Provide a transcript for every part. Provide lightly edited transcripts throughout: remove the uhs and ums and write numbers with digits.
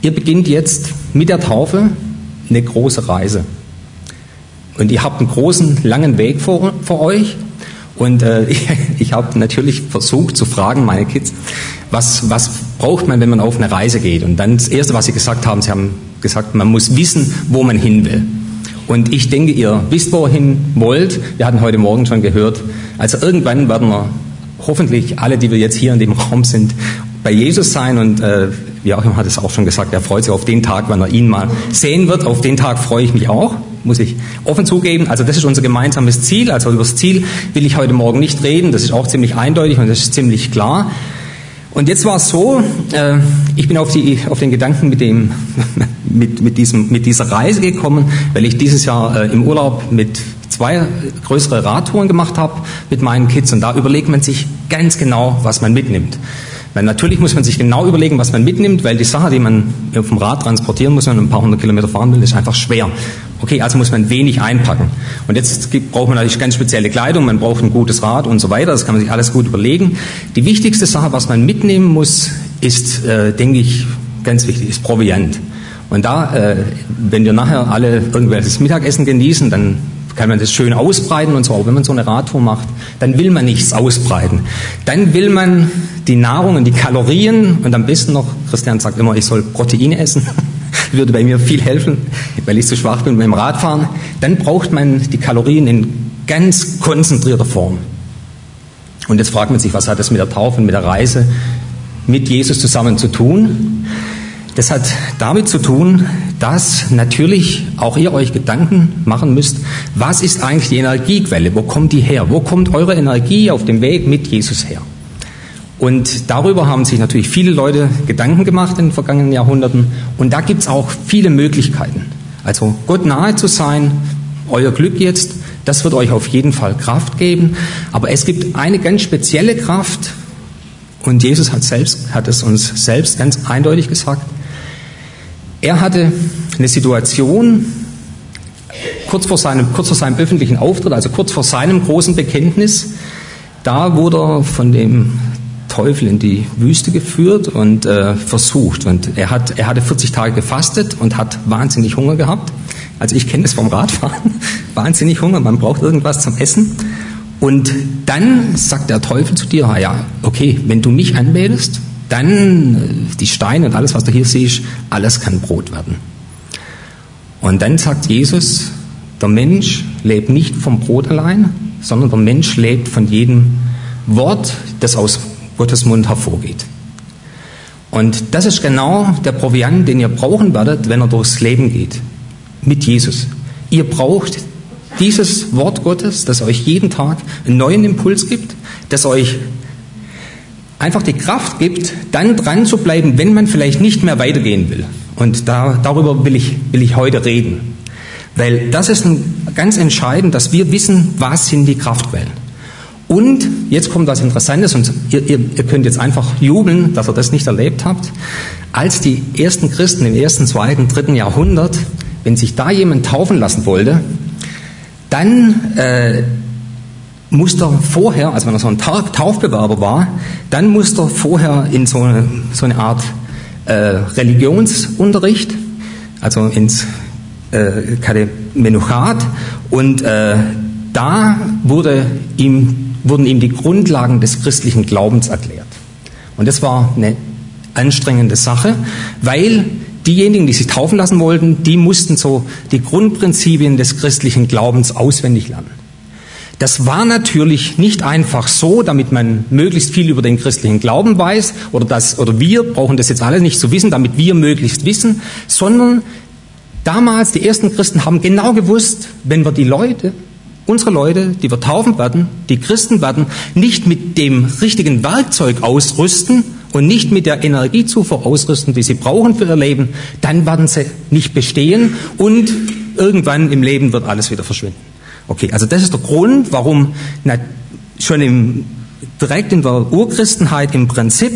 Ihr beginnt jetzt mit der Taufe eine große Reise. Und ihr habt einen großen, langen Weg vor euch. Und ich habe natürlich versucht zu fragen, meine Kids, was braucht man, wenn man auf eine Reise geht? Und dann das Erste, was sie haben gesagt, man muss wissen, wo man hin will. Und ich denke, ihr wisst, wo ihr hin wollt. Wir hatten heute Morgen schon gehört, also irgendwann werden wir hoffentlich alle, die wir jetzt hier in dem Raum sind, bei Jesus sein. Und Joachim hat es auch schon gesagt, er freut sich auf den Tag, wann er ihn mal sehen wird. Auf den Tag freue ich mich auch, muss ich offen zugeben. Also das ist unser gemeinsames Ziel. Also über das Ziel will ich heute Morgen nicht reden. Das ist auch ziemlich eindeutig und das ist ziemlich klar. Und jetzt war es so, ich bin auf den Gedanken mit dieser Reise gekommen, weil ich dieses Jahr im Urlaub mit 2 größere Radtouren gemacht habe mit meinen Kids. Und da überlegt man sich ganz genau, was man mitnimmt. Weil natürlich muss man sich genau überlegen, was man mitnimmt, weil die Sache, die man auf dem Rad transportieren muss, wenn man ein paar hundert Kilometer fahren will, ist einfach schwer. Okay, also muss man wenig einpacken. Und jetzt braucht man natürlich ganz spezielle Kleidung, man braucht ein gutes Rad und so weiter, das kann man sich alles gut überlegen. Die wichtigste Sache, was man mitnehmen muss, ist, denke ich, ganz wichtig, ist Proviant. Und da, wenn wir nachher alle irgendwelches Mittagessen genießen, dann kann man das schön ausbreiten und so. Aber wenn man so eine Radtour macht, dann will man nichts ausbreiten. Dann will man die Nahrung und die Kalorien und am besten noch, Christian sagt immer, ich soll Proteine essen. Würde bei mir viel helfen, weil ich zu schwach bin beim Radfahren. Dann braucht man die Kalorien in ganz konzentrierter Form. Und jetzt fragt man sich, was hat das mit der Taufe und mit der Reise mit Jesus zusammen zu tun? Das hat damit zu tun, dass natürlich auch ihr euch Gedanken machen müsst, was ist eigentlich die Energiequelle? Wo kommt die her? Wo kommt eure Energie auf dem Weg mit Jesus her? Und darüber haben sich natürlich viele Leute Gedanken gemacht in den vergangenen Jahrhunderten. Und da gibt es auch viele Möglichkeiten. Also Gott nahe zu sein, euer Glück jetzt, das wird euch auf jeden Fall Kraft geben. Aber es gibt eine ganz spezielle Kraft. Und Jesus hat es uns selbst ganz eindeutig gesagt. Er hatte eine Situation kurz vor seinem öffentlichen Auftritt, also kurz vor seinem großen Bekenntnis. Da wurde er von dem Teufel in die Wüste geführt und versucht. Und er hatte 40 Tage gefastet und hat wahnsinnig Hunger gehabt. Also ich kenne das vom Radfahren. Wahnsinnig Hunger, man braucht irgendwas zum Essen. Und dann sagt der Teufel zu dir, ja, okay, wenn du mich anbetest, dann die Steine und alles, was du hier siehst, alles kann Brot werden. Und dann sagt Jesus, der Mensch lebt nicht vom Brot allein, sondern der Mensch lebt von jedem Wort, das aus Gottes Mund hervorgeht. Und das ist genau der Proviant, den ihr brauchen werdet, wenn ihr durchs Leben geht, mit Jesus. Ihr braucht dieses Wort Gottes, das euch jeden Tag einen neuen Impuls gibt, das euch einfach die Kraft gibt, dann dran zu bleiben, wenn man vielleicht nicht mehr weitergehen will. Und darüber will ich heute reden. Weil das ist ganz entscheidend, dass wir wissen, was sind die Kraftquellen. Und jetzt kommt was Interessantes und ihr könnt jetzt einfach jubeln, dass ihr das nicht erlebt habt. Als die ersten Christen im 1., 2., 3. Jahrhundert, wenn sich da jemand taufen lassen wollte, dann musste er vorher, also wenn er so ein Taufbewerber war, dann musste er vorher in so eine Art Religionsunterricht, also ins Katemenuchat, und da wurden ihm die Grundlagen des christlichen Glaubens erklärt. Und das war eine anstrengende Sache, weil diejenigen, die sich taufen lassen wollten, die mussten so die Grundprinzipien des christlichen Glaubens auswendig lernen. Das war natürlich nicht einfach so, damit man möglichst viel über den christlichen Glauben weiß, oder wir brauchen das jetzt alle nicht zu wissen, damit wir möglichst wissen, sondern damals, die ersten Christen haben genau gewusst, wenn wir unsere Leute, die wir taufen werden, die Christen werden, nicht mit dem richtigen Werkzeug ausrüsten und nicht mit der Energiezufuhr ausrüsten, die sie brauchen für ihr Leben, dann werden sie nicht bestehen und irgendwann im Leben wird alles wieder verschwinden. Okay, also das ist der Grund, warum schon direkt in der Urchristenheit im Prinzip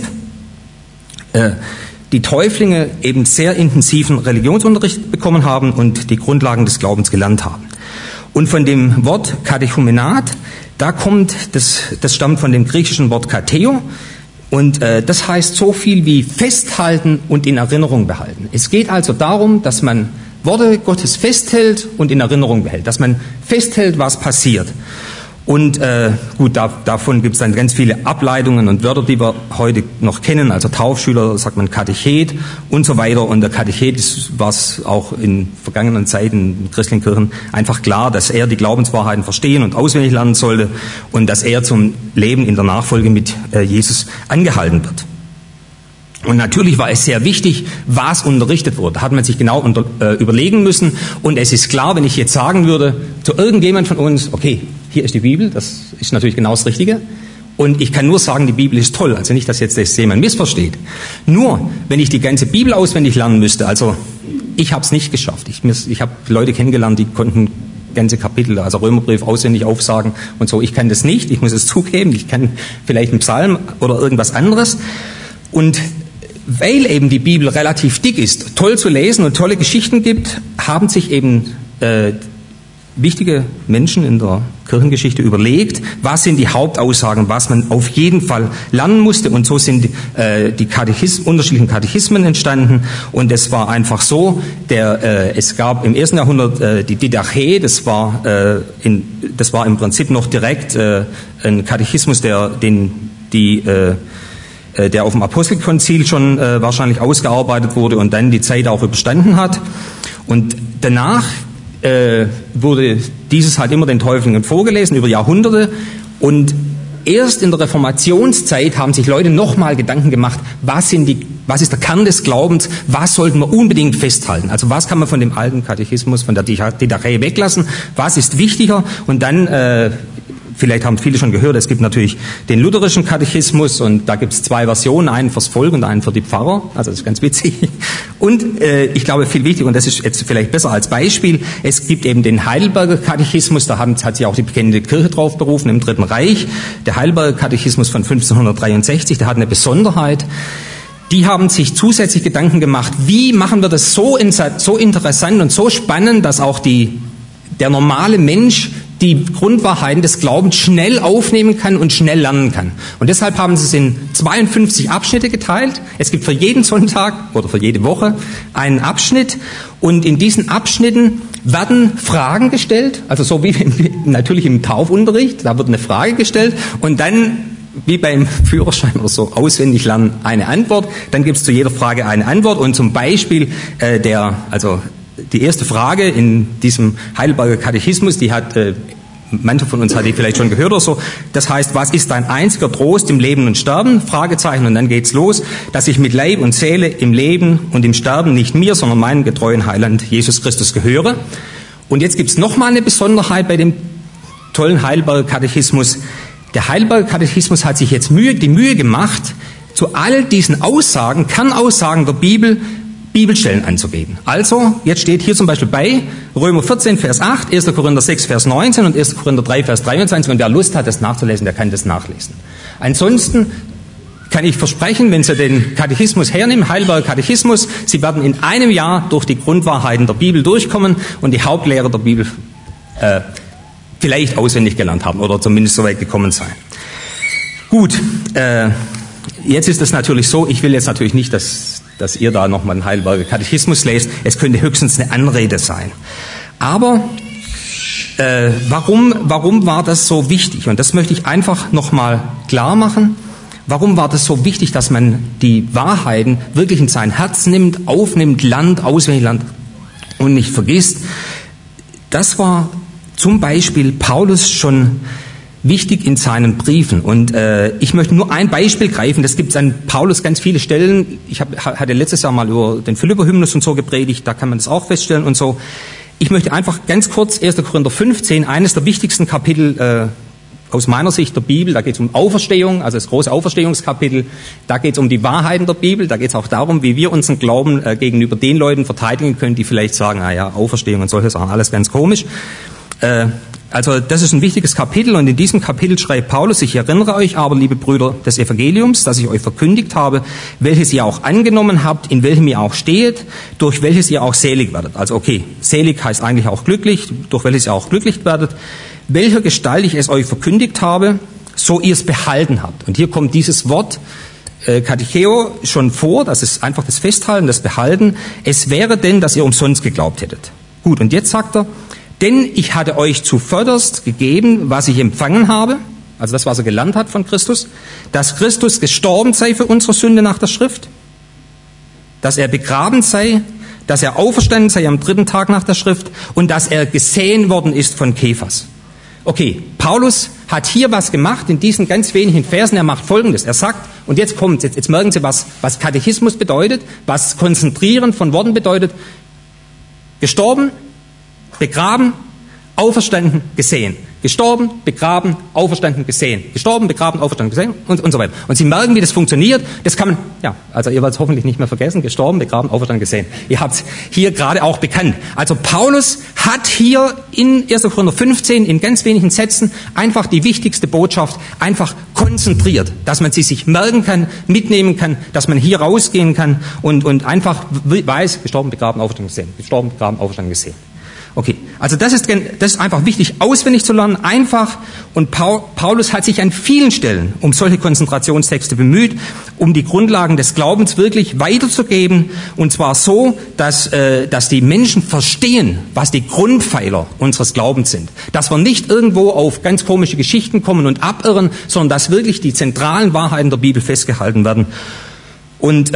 die Täuflinge eben sehr intensiven Religionsunterricht bekommen haben und die Grundlagen des Glaubens gelernt haben. Und von dem Wort Katechumenat, das stammt von dem griechischen Wort Kateo, Und das heißt so viel wie festhalten und in Erinnerung behalten. Es geht also darum, dass man Worte Gottes festhält und in Erinnerung behält, dass man festhält, was passiert. Und gut, davon gibt es dann ganz viele Ableitungen und Wörter, die wir heute noch kennen. Also Taufschüler, sagt man Katechet und so weiter. Und der Katechet war es auch in vergangenen Zeiten in christlichen Kirchen einfach klar, dass er die Glaubenswahrheiten verstehen und auswendig lernen sollte und dass er zum Leben in der Nachfolge mit Jesus angehalten wird. Und natürlich war es sehr wichtig, was unterrichtet wurde. Da hat man sich genau überlegen müssen. Und es ist klar, wenn ich jetzt sagen würde zu irgendjemand von uns, okay, hier ist die Bibel, das ist natürlich genau das Richtige. Und ich kann nur sagen, die Bibel ist toll. Also nicht, dass jetzt das jemand missversteht. Nur, wenn ich die ganze Bibel auswendig lernen müsste, also ich habe es nicht geschafft. Ich habe Leute kennengelernt, die konnten ganze Kapitel, also Römerbrief auswendig aufsagen und so. Ich kann das nicht, ich muss es zugeben. Ich kann vielleicht einen Psalm oder irgendwas anderes. Und weil eben die Bibel relativ dick ist, toll zu lesen und tolle Geschichten gibt, haben sich eben wichtige Menschen in der Kirchengeschichte überlegt, was sind die Hauptaussagen, was man auf jeden Fall lernen musste. Und so sind die unterschiedlichen Katechismen entstanden. Und es war einfach so, es gab im 1. Jahrhundert die Didache, das war im Prinzip noch direkt ein Katechismus, der auf dem Apostelkonzil schon wahrscheinlich ausgearbeitet wurde und dann die Zeit auch überstanden hat. Und danach wurde dieses halt immer den Täuflingen vorgelesen über Jahrhunderte. Und erst in der Reformationszeit haben sich Leute nochmal Gedanken gemacht, was ist der Kern des Glaubens, was sollten wir unbedingt festhalten? Also was kann man von dem alten Katechismus, von der Didache weglassen, was ist wichtiger? Und dann vielleicht haben viele schon gehört, es gibt natürlich den lutherischen Katechismus und da gibt es 2 Versionen, einen fürs Volk und einen für die Pfarrer, also das ist ganz witzig. Und ich glaube viel wichtiger, und das ist jetzt vielleicht besser als Beispiel, es gibt eben den Heidelberger Katechismus, da hat sich auch die bekennende Kirche drauf berufen im Dritten Reich. Der Heidelberger Katechismus von 1563, der hat eine Besonderheit. Die haben sich zusätzlich Gedanken gemacht, wie machen wir das so interessant und so spannend, dass auch der normale Mensch die Grundwahrheiten des Glaubens schnell aufnehmen kann und schnell lernen kann. Und deshalb haben sie es in 52 Abschnitte geteilt. Es gibt für jeden Sonntag oder für jede Woche einen Abschnitt. Und in diesen Abschnitten werden Fragen gestellt, also so wie natürlich im Taufunterricht, da wird eine Frage gestellt und dann wie beim Führerschein oder so, auswendig lernen, eine Antwort. Dann gibt es zu jeder Frage eine Antwort und zum Beispiel die erste Frage in diesem Heidelberger Katechismus, die hat, manche von uns hat die vielleicht schon gehört oder so, das heißt, was ist dein einziger Trost im Leben und Sterben? Fragezeichen, und dann geht's los, dass ich mit Leib und Seele im Leben und im Sterben nicht mir, sondern meinem getreuen Heiland Jesus Christus gehöre. Und jetzt gibt's nochmal eine Besonderheit bei dem tollen Heidelberger Katechismus. Der Heidelberger Katechismus hat sich jetzt die Mühe gemacht, zu all diesen Aussagen, Kernaussagen der Bibel, Bibelstellen anzugeben. Also, jetzt steht hier zum Beispiel bei Römer 14, Vers 8, 1. Korinther 6, Vers 19 und 1. Korinther 3, Vers 23. Und wer Lust hat, das nachzulesen, der kann das nachlesen. Ansonsten kann ich versprechen, wenn Sie den Katechismus hernehmen, Heidelberger Katechismus, Sie werden in einem Jahr durch die Grundwahrheiten der Bibel durchkommen und die Hauptlehre der Bibel vielleicht auswendig gelernt haben oder zumindest so weit gekommen sein. Gut, jetzt ist es natürlich so, ich will jetzt natürlich nicht, dass ihr da nochmal einen Heidelberger Katechismus lest. Es könnte höchstens eine Anrede sein. Aber warum war das so wichtig? Und das möchte ich einfach nochmal klar machen. Warum war das so wichtig, dass man die Wahrheiten wirklich in sein Herz nimmt, aufnimmt, lernt, auswendig lernt und nicht vergisst? Das war zum Beispiel Paulus schon wichtig in seinen Briefen. Und ich möchte nur ein Beispiel greifen. Das gibt es an Paulus ganz viele Stellen. Ich hatte letztes Jahr mal über den Philipper-Hymnus und so gepredigt. Da kann man das auch feststellen und so. Ich möchte einfach ganz kurz 1. Korinther 15, eines der wichtigsten Kapitel aus meiner Sicht der Bibel. Da geht es um Auferstehung, also das große Auferstehungskapitel. Da geht es um die Wahrheiten der Bibel. Da geht es auch darum, wie wir unseren Glauben gegenüber den Leuten verteidigen können, die vielleicht sagen, Auferstehung und solche Sachen, alles ganz komisch. Also das ist ein wichtiges Kapitel und in diesem Kapitel schreibt Paulus, ich erinnere euch aber, liebe Brüder des Evangeliums, dass ich euch verkündigt habe, welches ihr auch angenommen habt, in welchem ihr auch steht, durch welches ihr auch selig werdet. Also okay, selig heißt eigentlich auch glücklich, durch welches ihr auch glücklich werdet. Welcher Gestalt ich es euch verkündigt habe, so ihr es behalten habt. Und hier kommt dieses Wort, Katecheo schon vor, das ist einfach das Festhalten, das Behalten. Es wäre denn, dass ihr umsonst geglaubt hättet. Gut, und jetzt sagt er, denn ich hatte euch zuvörderst gegeben, was ich empfangen habe, also das, was er gelernt hat von Christus, dass Christus gestorben sei für unsere Sünde nach der Schrift, dass er begraben sei, dass er auferstanden sei am 3. Tag nach der Schrift und dass er gesehen worden ist von Kephas. Okay, Paulus hat hier was gemacht in diesen ganz wenigen Versen. Er macht Folgendes. Er sagt, und jetzt kommt's, jetzt merken Sie, was Katechismus bedeutet, was Konzentrieren von Worten bedeutet. Gestorben, begraben, auferstanden, gesehen. Gestorben, begraben, auferstanden, gesehen. Gestorben, begraben, auferstanden, gesehen und so weiter. Und Sie merken, wie das funktioniert. Das kann man, ja, also ihr werdet es hoffentlich nicht mehr vergessen. Gestorben, begraben, auferstanden, gesehen. Ihr habt es hier gerade auch bekannt. Also Paulus hat hier in 1. Korinther 15 in ganz wenigen Sätzen einfach die wichtigste Botschaft einfach konzentriert, dass man sie sich merken kann, mitnehmen kann, dass man hier rausgehen kann und einfach weiß, gestorben, begraben, auferstanden, gesehen. Gestorben, begraben, auferstanden, gesehen. Okay, also das ist einfach wichtig, auswendig zu lernen, einfach. Und Paulus hat sich an vielen Stellen um solche Konzentrationstexte bemüht, um die Grundlagen des Glaubens wirklich weiterzugeben. Und zwar so, dass die Menschen verstehen, was die Grundpfeiler unseres Glaubens sind. Dass wir nicht irgendwo auf ganz komische Geschichten kommen und abirren, sondern dass wirklich die zentralen Wahrheiten der Bibel festgehalten werden. Und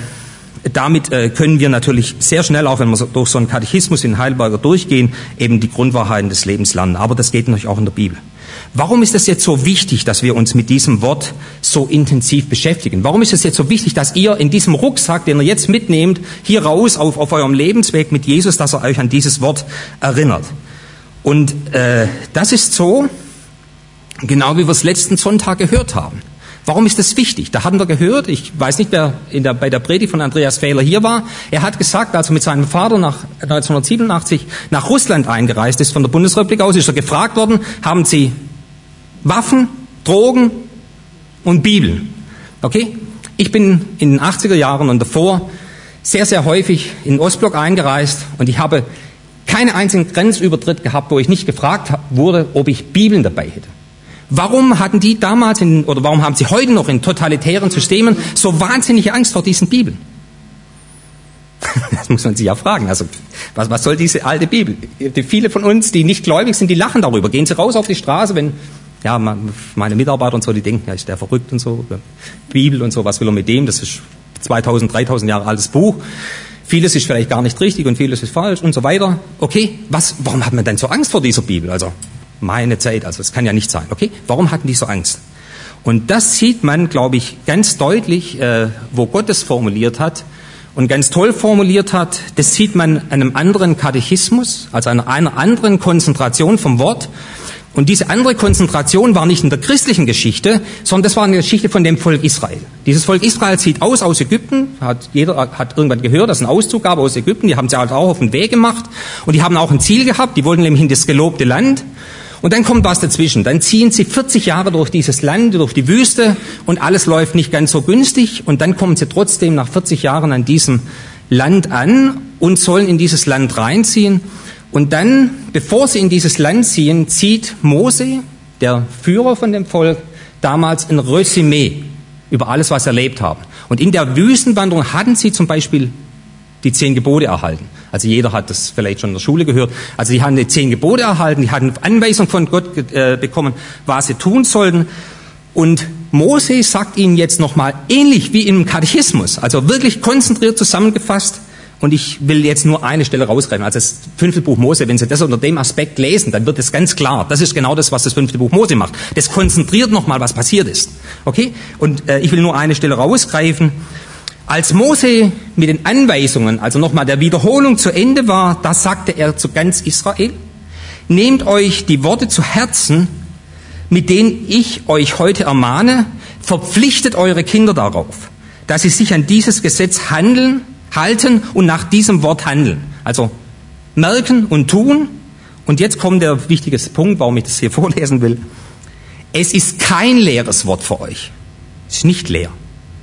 damit können wir natürlich sehr schnell, auch wenn wir durch so einen Katechismus in Heidelberger durchgehen, eben die Grundwahrheiten des Lebens lernen. Aber das geht natürlich auch in der Bibel. Warum ist es jetzt so wichtig, dass wir uns mit diesem Wort so intensiv beschäftigen? Warum ist es jetzt so wichtig, dass ihr in diesem Rucksack, den ihr jetzt mitnehmt, hier raus auf eurem Lebensweg mit Jesus, dass er euch an dieses Wort erinnert? Und das ist so, genau wie wir es letzten Sonntag gehört haben. Warum ist das wichtig? Da hatten wir gehört, ich weiß nicht, wer bei der Predigt von Andreas Fehler hier war, er hat gesagt, als er mit seinem Vater 1987 nach Russland eingereist ist, von der Bundesrepublik aus, ist er gefragt worden, haben Sie Waffen, Drogen und Bibeln? Okay? Ich bin in den 80er Jahren und davor sehr, sehr häufig in den Ostblock eingereist und ich habe keinen einzigen Grenzübertritt gehabt, wo ich nicht gefragt wurde, ob ich Bibeln dabei hätte. Warum hatten die damals oder warum haben sie heute noch in totalitären Systemen so wahnsinnige Angst vor diesen Bibeln? Das muss man sich ja fragen. Also, was soll diese alte Bibel? Viele von uns, die nicht gläubig sind, die lachen darüber. Gehen sie raus auf die Straße, wenn, ja, meine Mitarbeiter und so, die denken, ja, ist der verrückt und so, Bibel und so, was will er mit dem? Das ist 2000, 3000 Jahre altes Buch. Vieles ist vielleicht gar nicht richtig und vieles ist falsch und so weiter. Okay, warum hat man denn so Angst vor dieser Bibel? Also, meine Zeit, also es kann ja nicht sein, okay? Warum hatten die so Angst? Und das sieht man, glaube ich, ganz deutlich, wo Gott es formuliert hat und ganz toll formuliert hat. Das sieht man an einem anderen Katechismus, also an einer anderen Konzentration vom Wort. Und diese andere Konzentration war nicht in der christlichen Geschichte, sondern das war eine Geschichte von dem Volk Israel. Dieses Volk Israel zieht aus Ägypten, jeder hat irgendwann gehört, dass es einen Auszug gab aus Ägypten, die haben sie halt auch auf den Weg gemacht und die haben auch ein Ziel gehabt, die wollten nämlich in das gelobte Land. Und dann kommt was dazwischen. Dann ziehen sie 40 Jahre durch dieses Land, durch die Wüste und alles läuft nicht ganz so günstig. Und dann kommen sie trotzdem nach 40 Jahren an diesem Land an und sollen in dieses Land reinziehen. Und dann, bevor sie in dieses Land ziehen, zieht Mose, der Führer von dem Volk, damals ein Resümee über alles, was sie erlebt haben. Und in der Wüstenwanderung hatten sie zum Beispiel die 10 Gebote erhalten. Also jeder hat das vielleicht schon in der Schule gehört. Also die haben die 10 Gebote erhalten, die hatten Anweisung von Gott bekommen, was sie tun sollten. Und Mose sagt ihnen jetzt nochmal, ähnlich wie im Katechismus, also wirklich konzentriert zusammengefasst. Und ich will jetzt nur eine Stelle rausgreifen. Also das 5. Buch Mose, wenn Sie das unter dem Aspekt lesen, dann wird es ganz klar. Das ist genau das, was das 5. Buch Mose macht. Das konzentriert nochmal, was passiert ist. Okay? Und ich will nur eine Stelle rausgreifen. Als Mose mit den Anweisungen, also nochmal der Wiederholung zu Ende war, da sagte er zu ganz Israel, nehmt euch die Worte zu Herzen, mit denen ich euch heute ermahne, verpflichtet eure Kinder darauf, dass sie sich an dieses Gesetz halten und nach diesem Wort handeln. Also merken und tun. Und jetzt kommt der wichtige Punkt, warum ich das hier vorlesen will. Es ist kein leeres Wort für euch. Es ist nicht leer.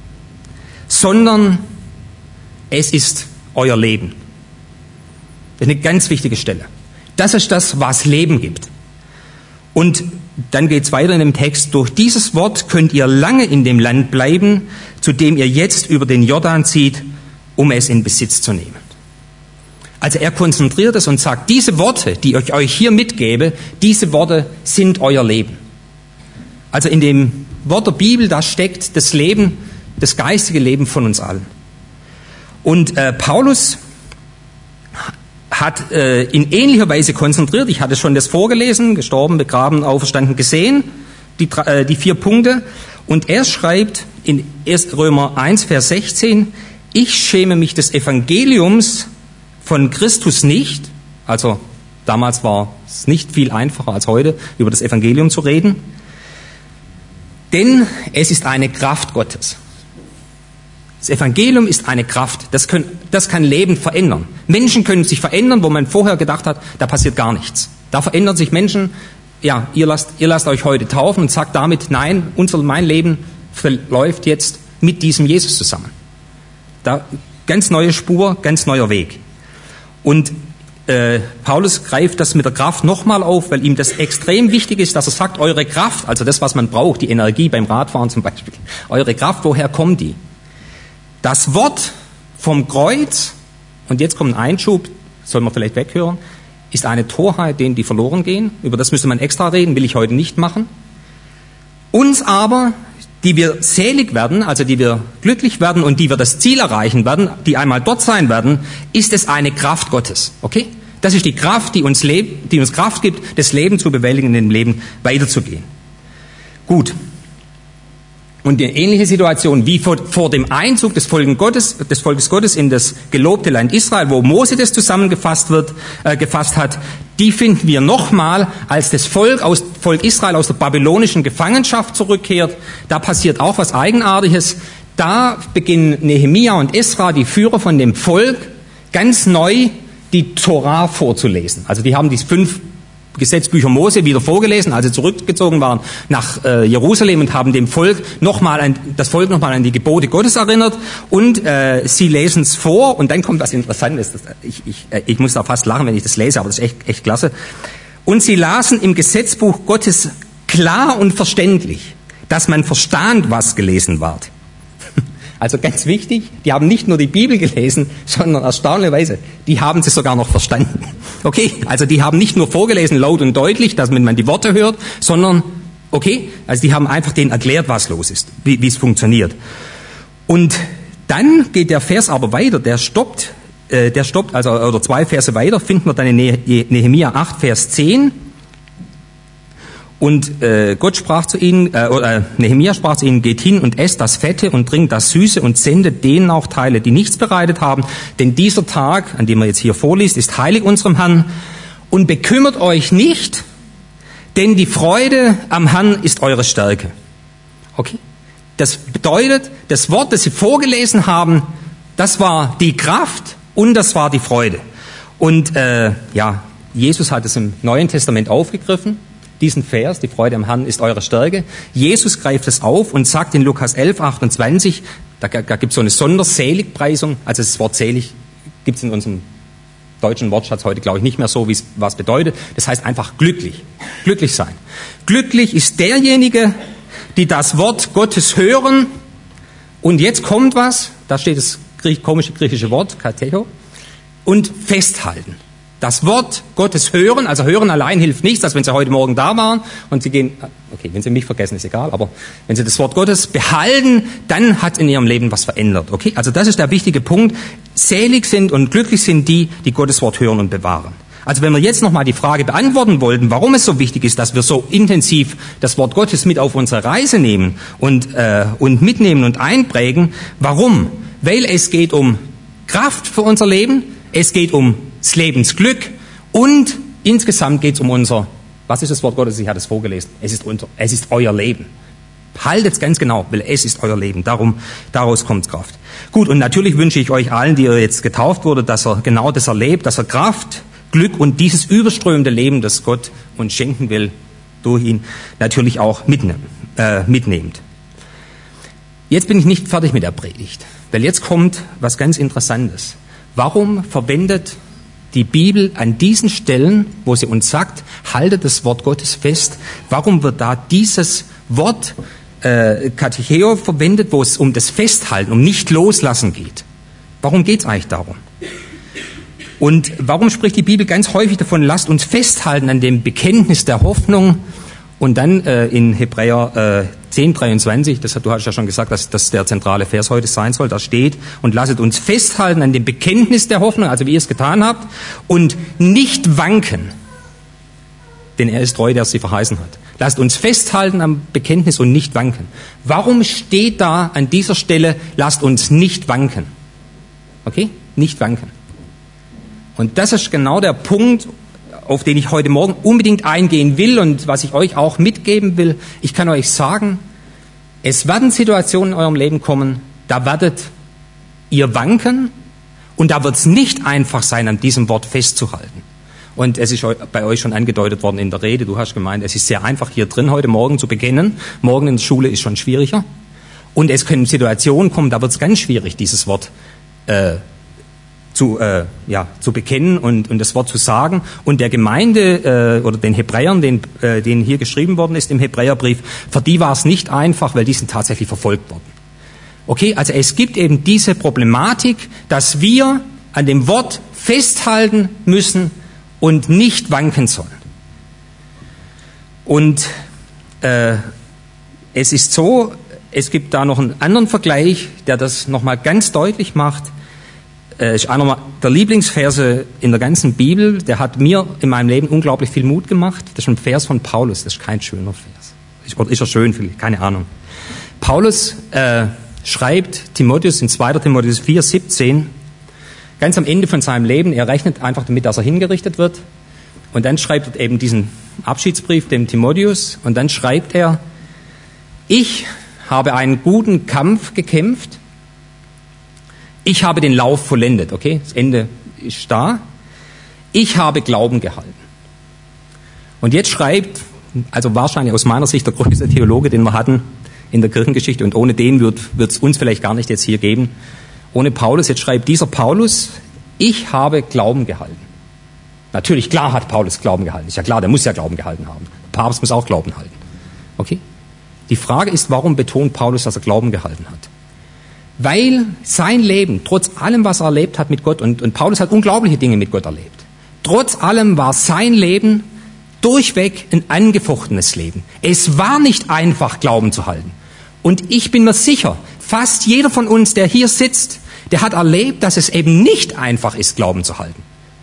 Sondern es ist euer Leben. Das ist eine ganz wichtige Stelle. Das ist das, was Leben gibt. Und dann geht es weiter in dem Text. Durch dieses Wort könnt ihr lange in dem Land bleiben, zu dem ihr jetzt über den Jordan zieht, um es in Besitz zu nehmen. Also er konzentriert es und sagt, diese Worte, die ich euch hier mitgebe, diese Worte sind euer Leben. Also in dem Wort der Bibel, da steckt das Leben, das geistige Leben von uns allen. Und Paulus hat in ähnlicher Weise konzentriert, ich hatte schon das vorgelesen, gestorben, begraben, auferstanden, gesehen, die 4 Punkte. Und er schreibt in 1. Römer 1, Vers 16, ich schäme mich des Evangeliums von Christus nicht. Also damals war es nicht viel einfacher als heute, über das Evangelium zu reden. Denn es ist eine Kraft Gottes. Das Evangelium ist eine Kraft. Das kann Leben verändern. Menschen können sich verändern, wo man vorher gedacht hat, da passiert gar nichts. Da verändern sich Menschen. Ja, ihr lasst euch heute taufen und sagt damit, nein, mein Leben verläuft jetzt mit diesem Jesus zusammen. Da ganz neue Spur, ganz neuer Weg. Und Paulus greift das mit der Kraft nochmal auf, weil ihm das extrem wichtig ist, dass er sagt, eure Kraft, also das, was man braucht, die Energie beim Radfahren zum Beispiel, eure Kraft, woher kommt die? Das Wort vom Kreuz, und jetzt kommt ein Einschub, soll man vielleicht weghören, ist eine Torheit, denen die verloren gehen. Über das müsste man extra reden, will ich heute nicht machen. Uns aber, die wir selig werden, also die wir glücklich werden und die wir das Ziel erreichen werden, die einmal dort sein werden, ist es eine Kraft Gottes. Okay? Das ist die Kraft, die uns Kraft gibt, das Leben zu bewältigen, in dem Leben weiterzugehen. Gut. Und eine ähnliche Situation wie vor dem Einzug des Volkes Gottes in das gelobte Land Israel, wo Mose das gefasst hat, die finden wir nochmal, als das Volk Israel aus der babylonischen Gefangenschaft zurückkehrt. Da passiert auch was Eigenartiges. Da beginnen Nehemia und Esra, die Führer von dem Volk, ganz neu die Torah vorzulesen. Also die haben die 5 Gesetzbücher Mose wieder vorgelesen, als sie zurückgezogen waren nach Jerusalem und haben das Volk nochmal an die Gebote Gottes erinnert und sie lesen es vor und dann kommt was Interessantes. Ich muss da fast lachen, wenn ich das lese, aber das ist echt klasse. Und sie lasen im Gesetzbuch Gottes klar und verständlich, dass man verstand, was gelesen ward. Also ganz wichtig, die haben nicht nur die Bibel gelesen, sondern erstaunlicherweise, die haben sie sogar noch verstanden. Okay, also die haben nicht nur vorgelesen, laut und deutlich, dass man die Worte hört, sondern, okay, also die haben einfach denen erklärt, was los ist, wie es funktioniert. Und dann geht der Vers aber weiter, der stoppt, also oder 2 Verse weiter, finden wir dann in Nehemia 8, Vers 10. Und Gott sprach zu ihnen, Nehemia sprach zu ihnen, geht hin und esst das Fette und trinkt das Süße und sendet denen auch Teile, die nichts bereitet haben. Denn dieser Tag, an dem er jetzt hier vorliest, ist heilig unserem Herrn. Und bekümmert euch nicht, denn die Freude am Herrn ist eure Stärke. Okay? Das bedeutet, das Wort, das sie vorgelesen haben, das war die Kraft und das war die Freude. Und Jesus hat es im Neuen Testament aufgegriffen. Diesen Vers, die Freude am Herrn ist eure Stärke. Jesus greift es auf und sagt in Lukas 11, 28, da gibt es so eine Sonderseligpreisung, also das Wort selig gibt es in unserem deutschen Wortschatz heute, glaube ich, nicht mehr so, wie es was bedeutet. Das heißt einfach glücklich sein. Glücklich ist derjenige, die das Wort Gottes hören und jetzt kommt was, da steht das komische griechische Wort, katecho, und festhalten. Das Wort Gottes hören, also hören allein hilft nichts, dass wenn Sie heute Morgen da waren und Sie gehen, okay, wenn Sie mich vergessen, ist egal, aber wenn Sie das Wort Gottes behalten, dann hat in Ihrem Leben was verändert, okay? Also das ist der wichtige Punkt. Selig sind und glücklich sind die, die Gottes Wort hören und bewahren. Also wenn wir jetzt nochmal die Frage beantworten wollten, warum es so wichtig ist, dass wir so intensiv das Wort Gottes mit auf unsere Reise nehmen und mitnehmen und einprägen, warum? Weil es geht um Kraft für unser Leben, es geht um das Lebensglück und insgesamt geht es um was ist das Wort Gottes? Ich hatte es vorgelesen. Es ist euer Leben. Haltet es ganz genau, weil es ist euer Leben. Daraus kommt Kraft. Gut, und natürlich wünsche ich euch allen, die ihr jetzt getauft wurde, dass ihr genau das erlebt, dass ihr Kraft, Glück und dieses überströmende Leben, das Gott uns schenken will, durch ihn natürlich auch mitnehmt. Jetzt bin ich nicht fertig mit der Predigt, weil jetzt kommt was ganz Interessantes. Warum verwendet die Bibel an diesen Stellen, wo sie uns sagt, haltet das Wort Gottes fest, warum wird da dieses Wort Katecheo verwendet, wo es um das Festhalten, um nicht loslassen geht. Warum geht es eigentlich darum? Und warum spricht die Bibel ganz häufig davon, lasst uns festhalten an dem Bekenntnis der Hoffnung? Und dann in Hebräer 10,23, du hast ja schon gesagt, dass das der zentrale Vers heute sein soll, da steht, und lasset uns festhalten an dem Bekenntnis der Hoffnung, also wie ihr es getan habt, und nicht wanken, denn er ist treu, der es sie verheißen hat. Lasst uns festhalten am Bekenntnis und nicht wanken. Warum steht da an dieser Stelle, lasst uns nicht wanken? Okay? Nicht wanken. Und das ist genau der Punkt, auf den ich heute Morgen unbedingt eingehen will und was ich euch auch mitgeben will. Ich kann euch sagen, es werden Situationen in eurem Leben kommen, da werdet ihr wanken und da wird es nicht einfach sein, an diesem Wort festzuhalten. Und es ist bei euch schon angedeutet worden in der Rede, du hast gemeint, es ist sehr einfach hier drin heute Morgen zu beginnen. Morgen in der Schule ist schon schwieriger. Und es können Situationen kommen, da wird es ganz schwierig, dieses Wort zu bekennen und das Wort zu sagen. Und der Gemeinde oder den Hebräern, denen hier geschrieben worden ist im Hebräerbrief, für die war es nicht einfach, weil die sind tatsächlich verfolgt worden. Okay, also es gibt eben diese Problematik, dass wir an dem Wort festhalten müssen und nicht wanken sollen. Und es ist so, es gibt da noch einen anderen Vergleich, der das nochmal ganz deutlich macht. Ist einer der Lieblingsverse in der ganzen Bibel. Der hat mir in meinem Leben unglaublich viel Mut gemacht. Das ist ein Vers von Paulus. Das ist kein schöner Vers. Ist er schön? Keine Ahnung. Paulus schreibt Timotheus in 2. Timotheus 4,17, ganz am Ende von seinem Leben. Er rechnet einfach damit, dass er hingerichtet wird. Und dann schreibt er eben diesen Abschiedsbrief dem Timotheus. Und dann schreibt er, ich habe einen guten Kampf gekämpft. Ich habe den Lauf vollendet, okay? Das Ende ist da. Ich habe Glauben gehalten. Und jetzt schreibt, also wahrscheinlich aus meiner Sicht der größte Theologe, den wir hatten in der Kirchengeschichte, und ohne den wird es uns vielleicht gar nicht jetzt hier geben, ohne Paulus, jetzt schreibt dieser Paulus, ich habe Glauben gehalten. Natürlich, klar hat Paulus Glauben gehalten. Ist ja klar, der muss ja Glauben gehalten haben. Der Papst muss auch Glauben halten. Okay? Die Frage ist, warum betont Paulus, dass er Glauben gehalten hat? Weil sein Leben, trotz allem, was er erlebt hat mit Gott, und Paulus hat unglaubliche Dinge mit Gott erlebt, trotz allem war sein Leben durchweg ein angefochtenes Leben. Es war nicht einfach, Glauben zu halten. Und ich bin mir sicher, fast jeder von uns, der hier sitzt, der hat erlebt, dass es eben nicht einfach ist, Glauben zu halten.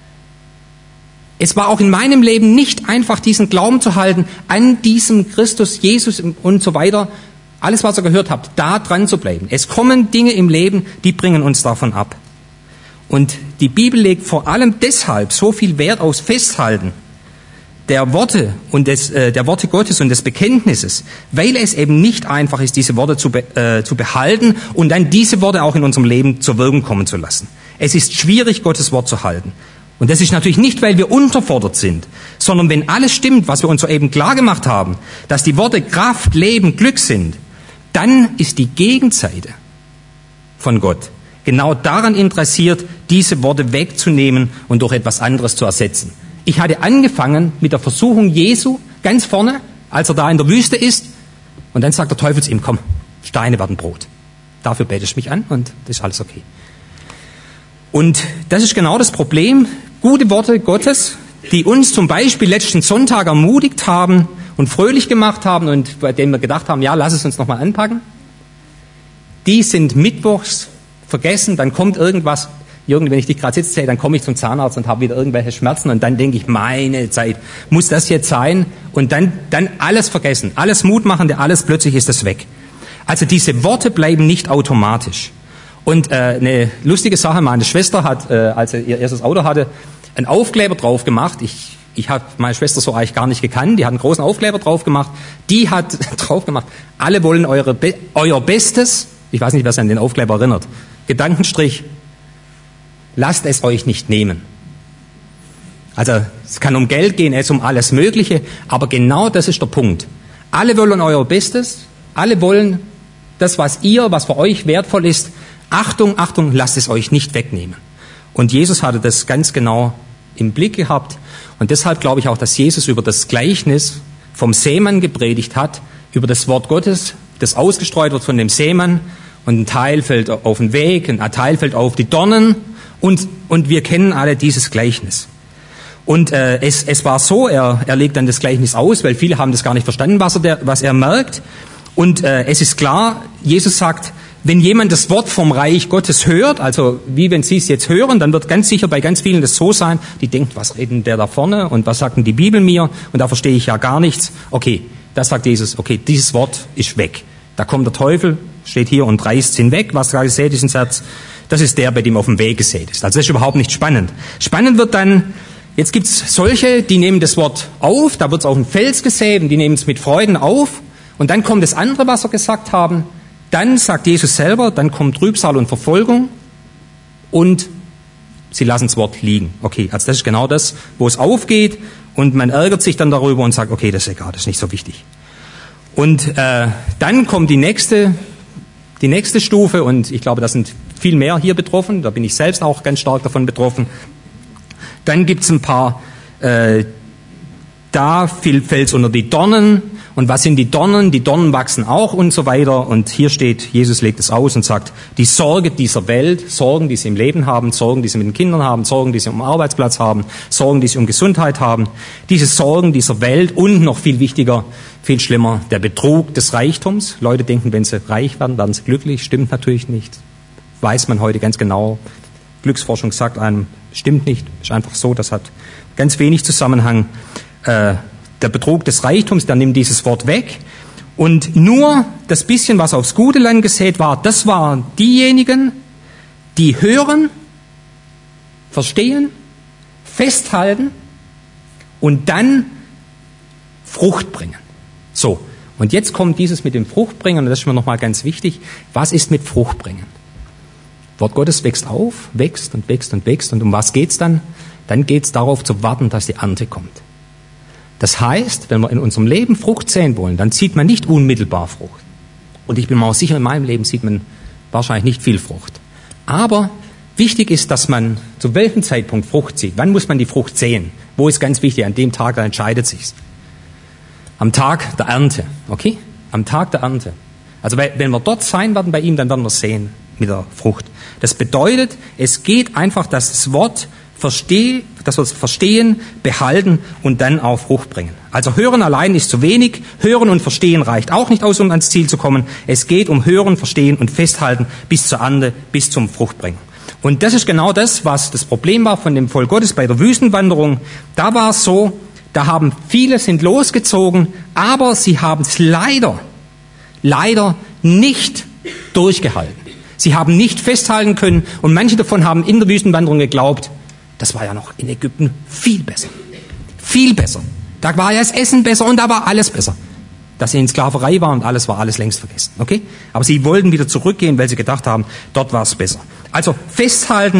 Es war auch in meinem Leben nicht einfach, diesen Glauben zu halten, an diesem Christus, Jesus und so weiter, alles, was ihr gehört habt, da dran zu bleiben. Es kommen Dinge im Leben, die bringen uns davon ab. Und die Bibel legt vor allem deshalb so viel Wert aufs Festhalten der Worte und der Worte Gottes und des Bekenntnisses, weil es eben nicht einfach ist, diese Worte zu behalten und dann diese Worte auch in unserem Leben zur Wirkung kommen zu lassen. Es ist schwierig, Gottes Wort zu halten. Und das ist natürlich nicht, weil wir unterfordert sind, sondern wenn alles stimmt, was wir uns soeben klar gemacht haben, dass die Worte Kraft, Leben, Glück sind, dann ist die Gegenseite von Gott genau daran interessiert, diese Worte wegzunehmen und durch etwas anderes zu ersetzen. Ich hatte angefangen mit der Versuchung Jesu ganz vorne, als er da in der Wüste ist, und dann sagt der Teufel zu ihm, komm, Steine werden Brot. Dafür betest du mich an und das ist alles okay. Und das ist genau das Problem. Gute Worte Gottes, die uns zum Beispiel letzten Sonntag ermutigt haben und fröhlich gemacht haben und bei denen wir gedacht haben, ja, lass es uns nochmal anpacken, die sind mittwochs vergessen, dann kommt irgendwas, Jürgen, wenn ich dich gerade sitzen sehe, dann komme ich zum Zahnarzt und habe wieder irgendwelche Schmerzen und dann denke ich, meine Zeit, muss das jetzt sein? Und dann alles vergessen, alles Mutmachende, alles, plötzlich ist das weg. Also diese Worte bleiben nicht automatisch. Und eine lustige Sache, meine Schwester hat, als sie ihr erstes Auto hatte, einen Aufkleber drauf gemacht. Ich habe meine Schwester so eigentlich gar nicht gekannt. Die hat einen großen Aufkleber drauf gemacht. Die hat drauf gemacht, alle wollen euer Bestes. Ich weiß nicht, wer sich an den Aufkleber erinnert. Gedankenstrich, lasst es euch nicht nehmen. Also es kann um Geld gehen, es um alles Mögliche, aber genau das ist der Punkt. Alle wollen euer Bestes, alle wollen das, was für euch wertvoll ist. Achtung, Achtung, lasst es euch nicht wegnehmen. Und Jesus hatte das ganz genau im Blick gehabt. Und deshalb glaube ich auch, dass Jesus über das Gleichnis vom Sämann gepredigt hat, über das Wort Gottes, das ausgestreut wird von dem Sämann und ein Teil fällt auf den Weg, ein Teil fällt auf die Dornen und wir kennen alle dieses Gleichnis. Und es war so, er legt dann das Gleichnis aus, weil viele haben das gar nicht verstanden, was er merkt. Und es ist klar, Jesus sagt, wenn jemand das Wort vom Reich Gottes hört, also wie wenn sie es jetzt hören, dann wird ganz sicher bei ganz vielen das so sein, die denken, was redet der da vorne und was sagt denn die Bibel mir und da verstehe ich ja gar nichts. Okay, das sagt Jesus, okay, dieses Wort ist weg. Da kommt der Teufel, steht hier und reißt es hinweg, was da gesät ist ins Herz. Das ist der, bei dem auf dem Weg gesät ist. Also das ist überhaupt nicht spannend. Spannend wird dann, jetzt gibt's solche, die nehmen das Wort auf, da wird es auf den Fels gesät und die nehmen es mit Freuden auf. Und dann kommt das andere, was wir gesagt haben. Dann sagt Jesus selber, dann kommt Trübsal und Verfolgung und sie lassen das Wort liegen. Okay, also das ist genau das, wo es aufgeht und man ärgert sich dann darüber und sagt, okay, das ist egal, das ist nicht so wichtig. Und dann kommt die nächste Stufe und ich glaube, da sind viel mehr hier betroffen, da bin ich selbst auch ganz stark davon betroffen. Dann gibt es ein paar, da fällt es unter die Dornen. Und was sind die Dornen? Die Dornen wachsen auch und so weiter. Und hier steht, Jesus legt es aus und sagt, die Sorge dieser Welt, Sorgen, die sie im Leben haben, Sorgen, die sie mit den Kindern haben, Sorgen, die sie am Arbeitsplatz haben, Sorgen, die sie um Gesundheit haben, diese Sorgen dieser Welt und noch viel wichtiger, viel schlimmer, der Betrug des Reichtums. Leute denken, wenn sie reich werden, werden sie glücklich. Stimmt natürlich nicht. Weiß man heute ganz genau. Glücksforschung sagt einem, stimmt nicht. Ist einfach so, das hat ganz wenig Zusammenhang. Der Betrug des Reichtums, der nimmt dieses Wort weg. Und nur das bisschen, was aufs gute Land gesät war, das waren diejenigen, die hören, verstehen, festhalten und dann Frucht bringen. So, und jetzt kommt dieses mit dem Fruchtbringen, und das ist mir nochmal ganz wichtig. Was ist mit Fruchtbringen? Wort Gottes wächst auf, wächst und wächst und wächst. Und um was geht's dann? Dann geht's darauf zu warten, dass die Ernte kommt. Das heißt, wenn wir in unserem Leben Frucht säen wollen, dann sieht man nicht unmittelbar Frucht. Und ich bin mir auch sicher, in meinem Leben sieht man wahrscheinlich nicht viel Frucht. Aber wichtig ist, dass man zu welchem Zeitpunkt Frucht sieht. Wann muss man die Frucht säen? Wo ist ganz wichtig? An dem Tag, da entscheidet sich's. Am Tag der Ernte, okay? Am Tag der Ernte. Also wenn wir dort sein werden bei ihm, dann werden wir sehen mit der Frucht. Das bedeutet, es geht einfach, dass das Wort dass wir es verstehen, behalten und dann auch Frucht bringen. Also hören allein ist zu wenig, hören und verstehen reicht auch nicht aus, um ans Ziel zu kommen. Es geht um hören, verstehen und festhalten bis zur Ernte, bis zum Fruchtbringen. Und das ist genau das, was das Problem war von dem Volk Gottes bei der Wüstenwanderung. Da war es so, viele sind losgezogen, aber sie haben es leider nicht durchgehalten. Sie haben nicht festhalten können und manche davon haben in der Wüstenwanderung geglaubt, das war ja noch in Ägypten viel besser. Viel besser. Da war ja das Essen besser und da war alles besser. Dass sie in Sklaverei waren und alles war alles längst vergessen. Okay? Aber sie wollten wieder zurückgehen, weil sie gedacht haben, dort war es besser. Also festhalten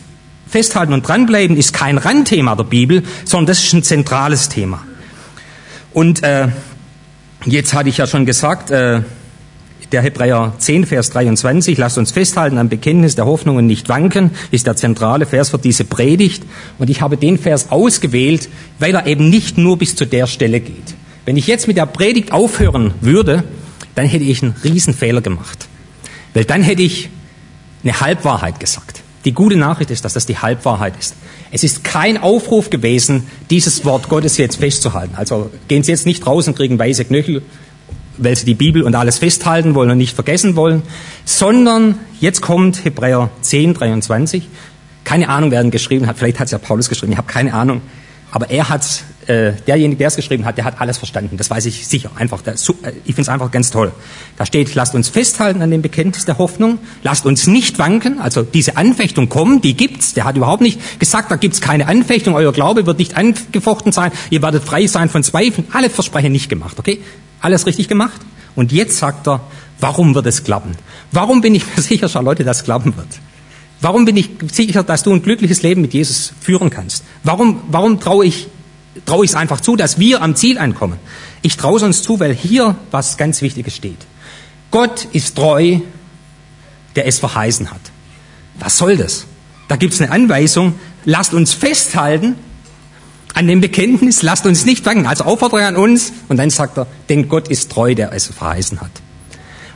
und dranbleiben ist kein Randthema der Bibel, sondern das ist ein zentrales Thema. Und jetzt hatte ich ja schon gesagt, der Hebräer 10, Vers 23, lasst uns festhalten am Bekenntnis der Hoffnung und nicht wanken, ist der zentrale Vers für diese Predigt. Und ich habe den Vers ausgewählt, weil er eben nicht nur bis zu der Stelle geht. Wenn ich jetzt mit der Predigt aufhören würde, dann hätte ich einen Riesenfehler gemacht. Weil dann hätte ich eine Halbwahrheit gesagt. Die gute Nachricht ist, dass das die Halbwahrheit ist. Es ist kein Aufruf gewesen, dieses Wort Gottes jetzt festzuhalten. Also gehen Sie jetzt nicht raus und kriegen weiße Knöchel, weil sie die Bibel und alles festhalten wollen und nicht vergessen wollen, sondern jetzt kommt Hebräer 10, 23. Keine Ahnung, wer ihn geschrieben hat. Vielleicht hat es ja Paulus geschrieben, ich habe keine Ahnung. Aber derjenige, der es geschrieben hat, der hat alles verstanden. Das weiß ich sicher. Ich finde es einfach ganz toll. Da steht, lasst uns festhalten an dem Bekenntnis der Hoffnung. Lasst uns nicht wanken. Also diese Anfechtung kommt, die gibt's. Der hat überhaupt nicht gesagt, da gibt's keine Anfechtung. Euer Glaube wird nicht angefochten sein. Ihr werdet frei sein von Zweifeln. Alle Versprechen nicht gemacht, okay? Alles richtig gemacht. Und jetzt sagt er, warum wird es klappen? Warum bin ich mir sicher, Charlotte, dass es klappen wird? Warum bin ich sicher, dass du ein glückliches Leben mit Jesus führen kannst? Warum traue ich es einfach zu, dass wir am Ziel ankommen? Ich traue es uns zu, weil hier was ganz Wichtiges steht. Gott ist treu, der es verheißen hat. Was soll das? Da gibt es eine Anweisung, lasst uns festhalten an dem Bekenntnis, lasst uns nicht wanken. Also Aufforderung an uns und dann sagt er, denn Gott ist treu, der es verheißen hat.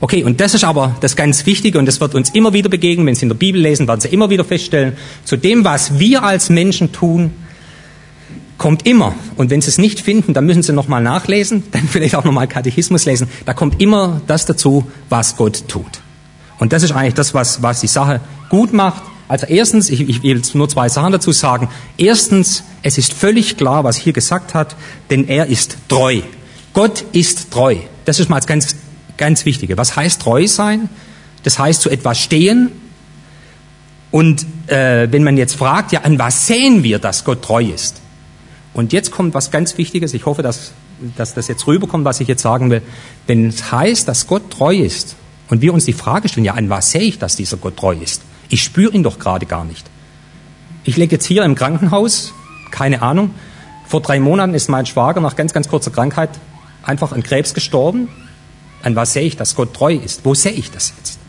Okay, und das ist aber das ganz Wichtige und das wird uns immer wieder begegnen, wenn Sie in der Bibel lesen, werden Sie immer wieder feststellen, zu dem, was wir als Menschen tun, kommt immer, und wenn Sie es nicht finden, dann müssen Sie nochmal nachlesen, dann vielleicht auch nochmal Katechismus lesen, da kommt immer das dazu, was Gott tut. Und das ist eigentlich das, was die Sache gut macht. Also erstens, ich will jetzt nur 2 Sachen dazu sagen. Erstens, es ist völlig klar, was hier gesagt hat, denn er ist treu. Gott ist treu. Das ist mal das ganz, ganz Wichtige. Was heißt treu sein? Das heißt zu etwas stehen. Und wenn man jetzt fragt, ja, an was sehen wir, dass Gott treu ist? Und jetzt kommt was ganz Wichtiges. Ich hoffe, dass das jetzt rüberkommt, was ich jetzt sagen will. Wenn es heißt, dass Gott treu ist und wir uns die Frage stellen, ja, an was sehe ich, dass dieser Gott treu ist? Ich spüre ihn doch gerade gar nicht. Ich liege jetzt hier im Krankenhaus, keine Ahnung. Vor 3 Monaten ist mein Schwager nach ganz, ganz kurzer Krankheit einfach an Krebs gestorben. An was sehe ich, dass Gott treu ist? Wo sehe ich das jetzt?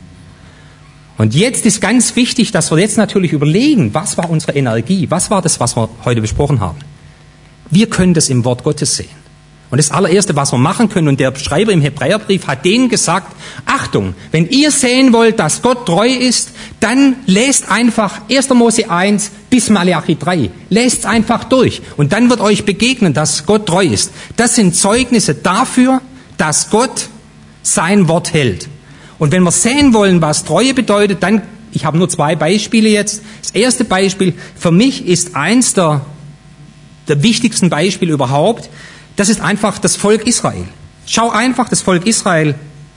Und jetzt ist ganz wichtig, dass wir jetzt natürlich überlegen, was war unsere Energie? Was war das, was wir heute besprochen haben? Wir können das im Wort Gottes sehen. Und das allererste, was wir machen können, und der Schreiber im Hebräerbrief hat denen gesagt, Achtung, wenn ihr sehen wollt, dass Gott treu ist, dann lest einfach 1. Mose 1 bis Malachi 3. Lest es einfach durch. Und dann wird euch begegnen, dass Gott treu ist. Das sind Zeugnisse dafür, dass Gott sein Wort hält. Und wenn wir sehen wollen, was Treue bedeutet, dann, ich habe nur 2 Beispiele jetzt. Das erste Beispiel, für mich ist eins der wichtigsten Beispiele überhaupt, das ist einfach das Volk Israel. Schau einfach das Volk Israel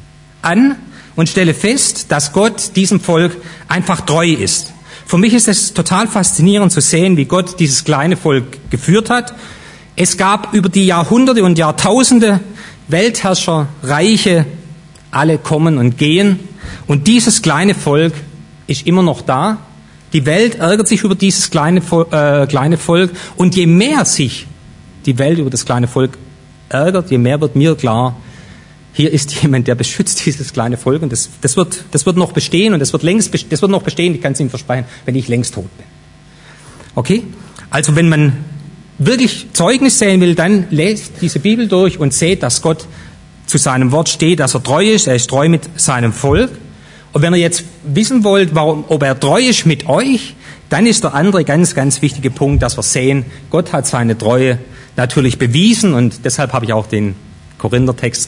an und stelle fest, dass Gott diesem Volk einfach treu ist. Für mich ist es total faszinierend zu sehen, wie Gott dieses kleine Volk geführt hat. Es gab über die Jahrhunderte und Jahrtausende Weltherrscher, Reiche, alle kommen und gehen. Und dieses kleine Volk ist immer noch da. Die Welt ärgert sich über dieses kleine Volk. Und je mehr sich die Welt über das kleine Volk ärgert, je mehr wird mir klar, hier ist jemand, der beschützt dieses kleine Volk. Und das wird noch bestehen und das wird noch bestehen, ich kann es Ihnen versprechen, wenn ich längst tot bin. Okay? Also wenn man wirklich Zeugnis sehen will, dann lest diese Bibel durch und seht, dass Gott zu seinem Wort steht, dass er treu ist mit seinem Volk. Und wenn ihr jetzt wissen wollt, ob er treu ist mit euch, dann ist der andere ganz, ganz wichtige Punkt, dass wir sehen, Gott hat seine Treue natürlich bewiesen und deshalb habe ich auch den Korinther-Text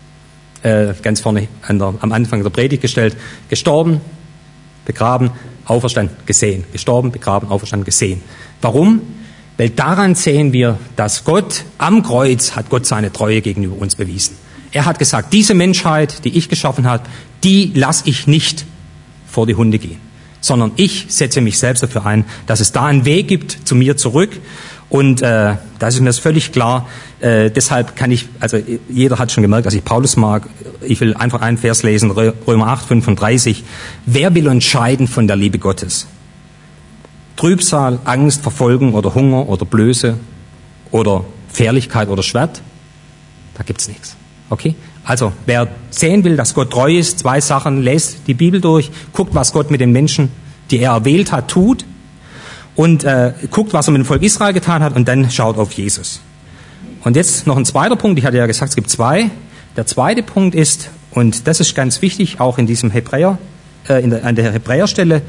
ganz vorne am Anfang der Predigt gestellt. Gestorben, begraben, auferstanden, gesehen. Gestorben, begraben, auferstanden, gesehen. Warum? Weil daran sehen wir, dass Gott am Kreuz hat Gott seine Treue gegenüber uns bewiesen. Er hat gesagt, diese Menschheit, die ich geschaffen habe, die lasse ich nicht vor die Hunde gehen, sondern ich setze mich selbst dafür ein, dass es da einen Weg gibt zu mir zurück. Und da ist mir das völlig klar. Deshalb kann ich, also jeder hat schon gemerkt, dass ich Paulus mag. Ich will einfach einen Vers lesen, Römer 8, 35. Wer will uns scheiden von der Liebe Gottes? Trübsal, Angst, Verfolgung oder Hunger oder Blöße oder Gefährlichkeit oder Schwert? Da gibt's nichts. Okay? Also, wer sehen will, dass Gott treu ist, 2 Sachen, lest die Bibel durch, guckt, was Gott mit den Menschen, die er erwählt hat, tut und guckt, was er mit dem Volk Israel getan hat und dann schaut auf Jesus. Und jetzt noch ein zweiter Punkt, ich hatte ja gesagt, es gibt 2. Der zweite Punkt ist, und das ist ganz wichtig, auch in diesem an der Hebräerstelle,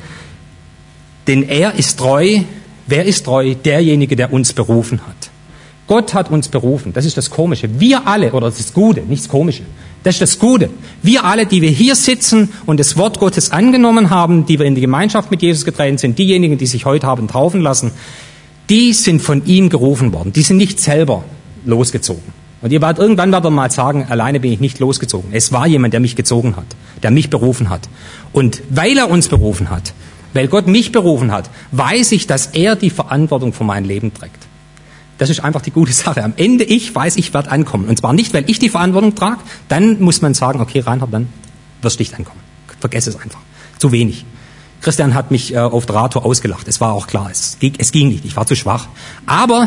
denn er ist treu. Wer ist treu? Derjenige, der uns berufen hat. Gott hat uns berufen. Das ist das Komische. Wir alle, oder das ist das Gute, nicht das Komische. Das ist das Gute. Wir alle, die wir hier sitzen und das Wort Gottes angenommen haben, die wir in die Gemeinschaft mit Jesus getreten sind, diejenigen, die sich heute haben taufen lassen, die sind von ihm gerufen worden. Die sind nicht selber losgezogen. Und irgendwann werdet ihr mal sagen, alleine bin ich nicht losgezogen. Es war jemand, der mich gezogen hat, der mich berufen hat. Und weil er uns berufen hat, weil Gott mich berufen hat, weiß ich, dass er die Verantwortung für mein Leben trägt. Das ist einfach die gute Sache. Am Ende ich werde ankommen. Und zwar nicht, weil ich die Verantwortung trage, dann muss man sagen, okay, Reinhard, dann wirst du nicht ankommen. Vergess es einfach. Zu wenig. Christian hat mich auf der Radtour ausgelacht. Es war auch klar, es ging nicht. Ich war zu schwach. Aber,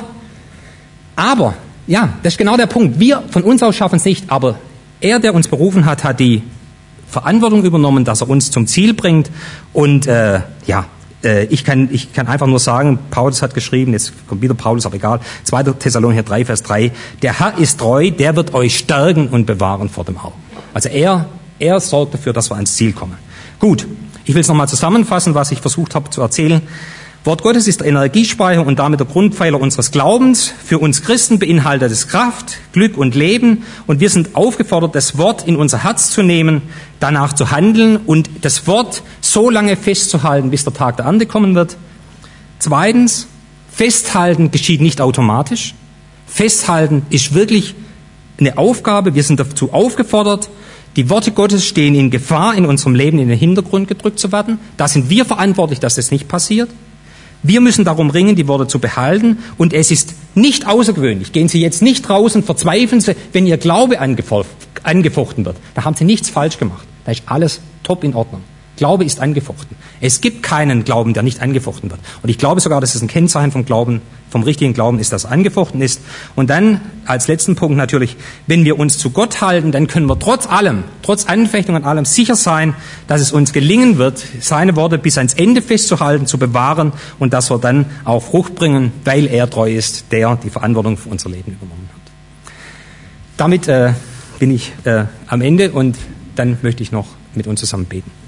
ja, das ist genau der Punkt. Wir von uns aus schaffen es nicht, aber er, der uns berufen hat, hat die Verantwortung übernommen, dass er uns zum Ziel bringt. Und ich kann einfach nur sagen, Paulus hat geschrieben, jetzt kommt wieder Paulus, aber egal, 2. Thessalonicher 3, Vers 3, der Herr ist treu, der wird euch stärken und bewahren vor dem Augen. Also er Er sorgt dafür, dass wir ans Ziel kommen. Gut, ich will es nochmal zusammenfassen, was ich versucht habe zu erzählen. Wort Gottes ist der Energiespeicher und damit der Grundpfeiler unseres Glaubens. Für uns Christen beinhaltet es Kraft, Glück und Leben. Und wir sind aufgefordert, das Wort in unser Herz zu nehmen, danach zu handeln und das Wort so lange festzuhalten, bis der Tag der Ernte kommen wird. Zweitens, Festhalten geschieht nicht automatisch. Festhalten ist wirklich eine Aufgabe. Wir sind dazu aufgefordert. Die Worte Gottes stehen in Gefahr, in unserem Leben in den Hintergrund gedrückt zu werden. Da sind wir verantwortlich, dass das nicht passiert. Wir müssen darum ringen, die Worte zu behalten. Und es ist nicht außergewöhnlich. Gehen Sie jetzt nicht raus und verzweifeln Sie, wenn Ihr Glaube angefochten wird. Da haben Sie nichts falsch gemacht. Da ist alles top in Ordnung. Glaube ist angefochten. Es gibt keinen Glauben, der nicht angefochten wird. Und ich glaube sogar, dass es ein Kennzeichen vom Glauben, vom richtigen Glauben ist, dass angefochten ist. Und dann als letzten Punkt natürlich, wenn wir uns zu Gott halten, dann können wir trotz allem, trotz Anfechtung und allem sicher sein, dass es uns gelingen wird, seine Worte bis ans Ende festzuhalten, zu bewahren und dass wir dann auch Frucht bringen, weil er treu ist, der die Verantwortung für unser Leben übernommen hat. Damit bin ich am Ende und dann möchte ich noch mit uns zusammen beten.